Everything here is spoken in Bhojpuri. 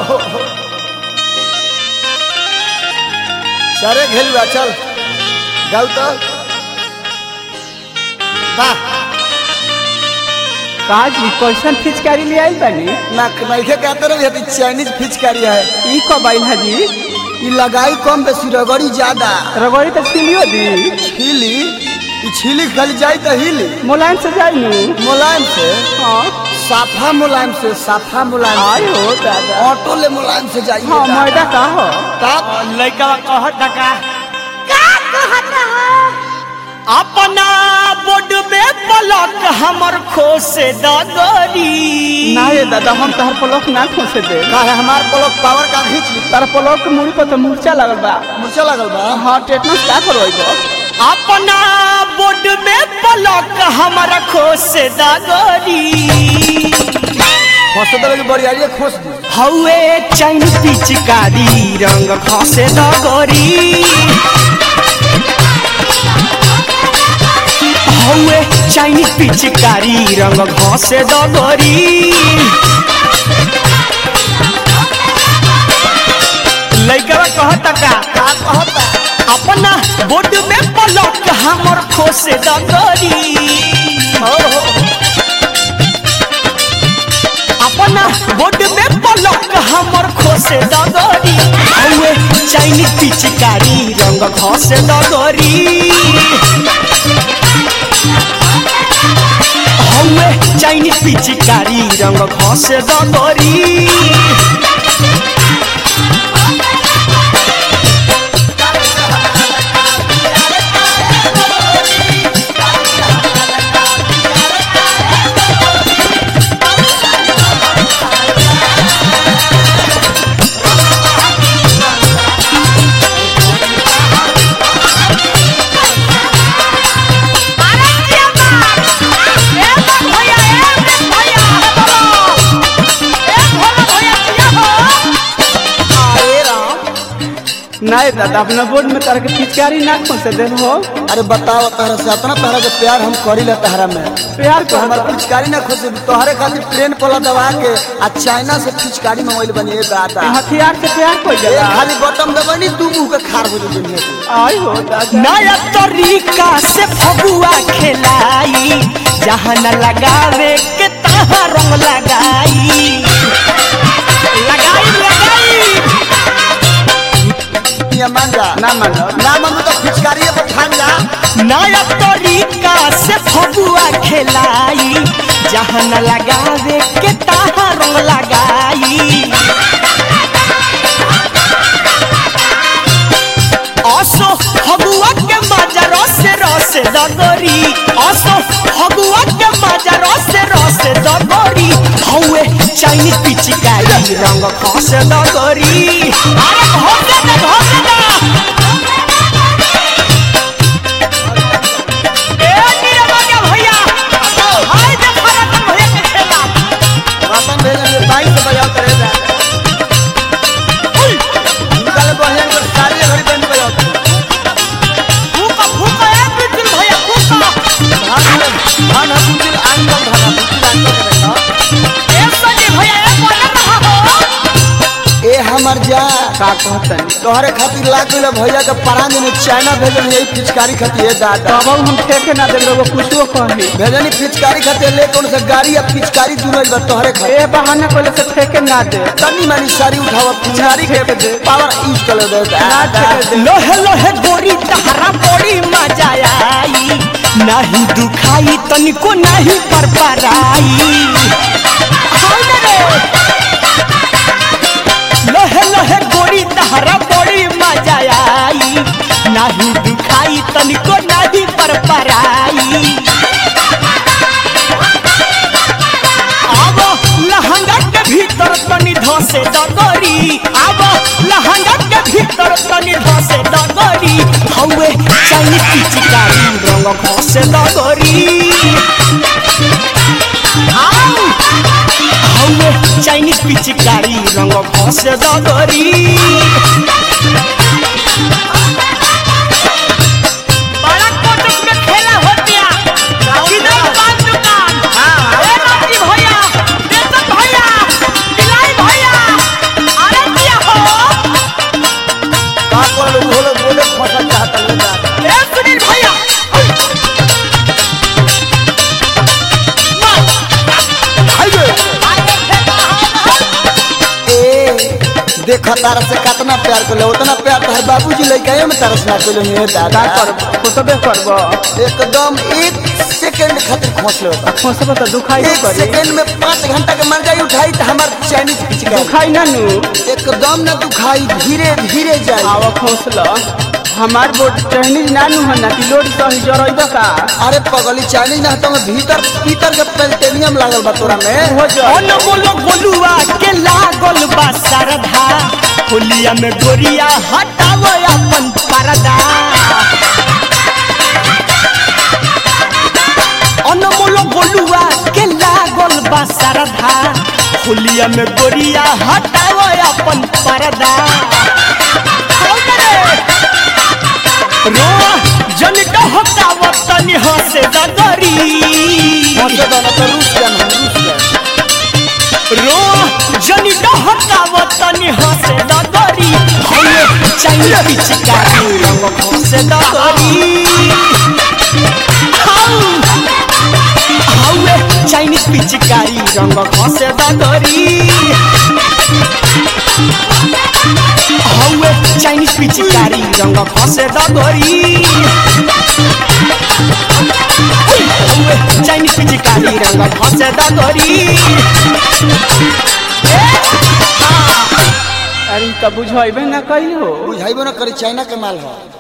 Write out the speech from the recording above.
सारे घेलुआ चल गाँव तो काजी कैसन फिचकारी ले आई बनी ना नइखे कहते रहे चाइनीज फिचकारी है। ई कब आई हाजी? ई लगाई कम बेसी रगड़ी ज्यादा। रगड़ी तो छिलियो दी छिली ई छिली खाली जाई तो हिली मुलायम से जाई नु मुलायम से। हां साफा मुलायम से साफा मुलायम आई हो दादा ऑटो ले मुलायम से जाई। हां मैदा का हो तब लइका कहत का कहत हो अपना बोर्ड में पलक हमर खोसे दगरी ना ये दादा हम तहर पलक ना खोसे दे काहे हमार पलक पावर का खींच ली। तार पलक के मुड़ी पर तो मूर्छा लगल बा। मूर्छा लगल बा? हां टेटनस का करवाइबो? अपना बोर्ड में पलक हमर खोसे दगरी खोस दे के बड़ियारी खोस दी। हौए चाइन पिचकारी रंग खोसे दगरी हौए चाइनीज पिचकारी रंग घसे दगरी लइका कहता का कहता अपना बोर्ड में पलक हमर खोसे दगरी अपना बोर्ड में पलक हमर खोसे दगरी हौए चाइनीज पिचकारी रंग घसे दगरी हौए चाइनीज पिचकारी रंग घसे दगरी नहीं दादा अपना बोर्ड में तार के पिचकारी ना खोसे दे हो। अरे बताओ तहरा से इतना तहरा के प्यार हम करी ले तहरा में प्यार तो हमार पिचकारी ना खोसे तोहरे खातिर ट्रेन पला दबा के आ चाइना से पिचकारी मंगवाइल बनी ए दादा। हथियार से प्यार कोई जला खाली बटन दबानी तू मुंह के खार हो दुनिया के। आई हो दादा नया तरीका से फगुआ खेलाई जहाँ न लगावे के तहाँ रंग लगाई लगाई लगाई मान जा ना मानो ना मानो तो पिचकारी पर ठान जा। नया तरीका से फगुआ खेलाई जहाँ न लगावे के तहाँ रंग लगाई असो फगुआ के मजा रसे रसे दगरी असो फगुआ के मजा रसे रसे दगरी हौए चाइनीज पिचकारी रंग खसे दगरी अरे घोसे दे ए नीरवा के भैया हाय देखा रतन भैया के खेला रतन भेजन बाई से बजाओ करे जा निकाल बहन पर सारी घड़ी बंद बजाओ फूका फूका ए बिल्कुल भैया फूका धान बुझिल आंगन धान बुझिल आंगन देखा ए सजी भैया ए बोले ना हो ए हमर जा का कहतनी तोहरे खातिर लाग गइल भैया के परान में चाइना भेजन यही पिचकारी खातिर ए दादा। तब हम ठेके ना दे लोग कुछो कही भेजनी पिचकारी खातिर ले कौन से गाड़ी या पिचकारी दुनल बा तोहरे खातिर ए बहाना कोले से ठेके ना दे तनी मानी सारी उठावा पिचकारी ठेके दे पावर यूज कर दे ना ठेके दे लोहे लोहे गोरी तहरा बड़ी मजा आई नहीं दुखाई तनिको नहीं पर पराई लोहे लोहे गोरी तहरा बड़ी मजा आई नहीं दुखाई तनिको नहीं पर पराई अब लहंगा के भीतर तनी धसे दगरी अब लहंगा के भीतर तनी धसे दगरी हौए चाइनीज पिचकारी रंग खसे दगरी हौए चाइनीज पिचकारी रंग खसे दगरी बड़ा कोटक में खेला होतिया किधर दुकान दुकान ए बाजी भैया देसन भैया दिलाई भैया देखो तारा से कितना प्यार कर उतना प्यार तो हर बाबूजी लड़का में तरस ना कर मेरे दादा खोसबे करबो एकदम 1 सेकंड खातिर खोस लो खोसबे तो दुखाई एक करी सेकंड में 5 घंटा के मर जाई उठाई तो हमार चाइनीज पिचकारी दुखाई ना नु एकदम ना दुखाई धीरे धीरे जाई आवा खोसला हमार बोर्ड चाइनीज ना नु है ना कि लोड सही जरइबा का अरे पगली चाइनीज ना तो भीतर भीतर के पेल्टेनियम लागल बा तोरा में हो जा बोलो गोलुआ के लागल बा सरधा होलिया में गोरिया हटावो अपन परदा अनमोलो गोलुआ के लागल बा सरधा होलिया में गोरिया हटावो अपन परदा रो जन डहकाव तनी हंसे दगरी हंसे दाना तो रूस जान रो जनी डहकाव तनी हंसे दगरी हमें चाहिए पिचकारी रंग हंसे दगरी हवे चाइनीज पिचकारी रंग हंसे दगरी हवे चाइनीज पिचकारी रंग हंसे दगरी हवे चाइनीज पिचकारी रंग हंसे दगरी अरे तब बुझाइबे ना कहियो बुझाइबो ना करी चाइना के माल हो